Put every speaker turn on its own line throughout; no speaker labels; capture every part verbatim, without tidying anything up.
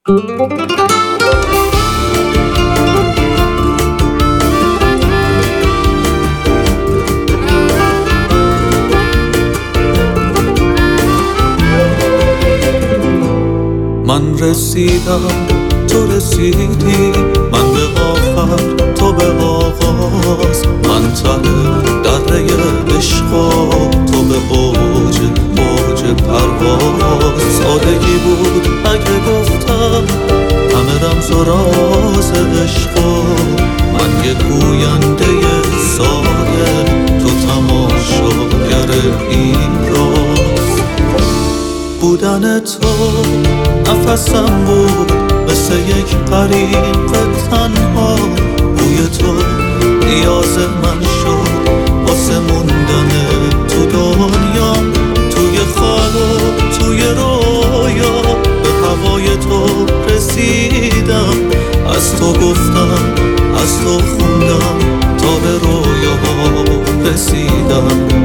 من رسیدم تو رسیدی، من به آخر تو به آغاز، من ته دره عشق تو به اوج موج پرواز. سادگی بود اگه گفتم همه رمز و راز عشق، من یه گوینده ساده، تو تماشاگر این راز. بودن تو نفسم بود مثل یک غریق تنها، بوی تو نیاز من شد واسه موندن تو دنیام. توی خواب و توی رویا به هوای تو رسیدم، از تو گفتم از تو خوندم تا به رویا رسیدم.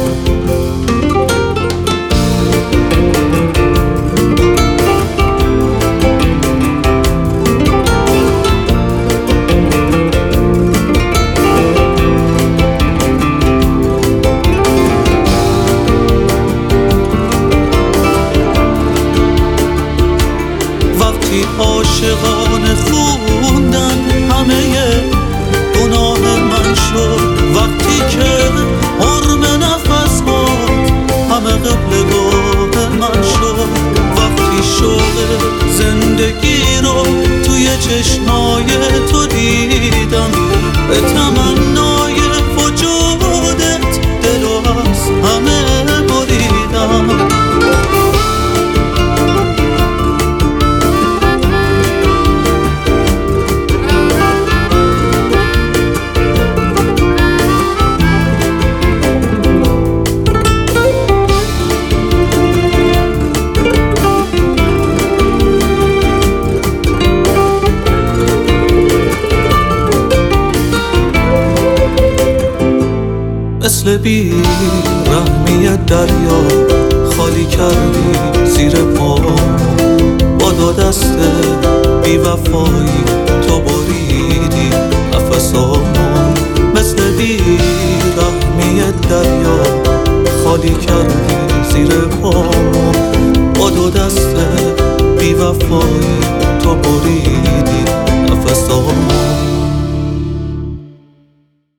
عاشقانه خوندن همه گناه من شد، وقتی که حرم نفس هات همه قبلگاه من شد. وقتی شوق زندگی رو توی چشمای تو دیدم، به تمنای وجودت دل و از همه بریدم. مثل بی رحمی دریا خالی کردی زیر پا، با دو دست بی وفایی تو بریدی نفسامو. مثل بی رحمی دریا خالی کردی زیر پا، با دو دست بی وفایی تو بریدی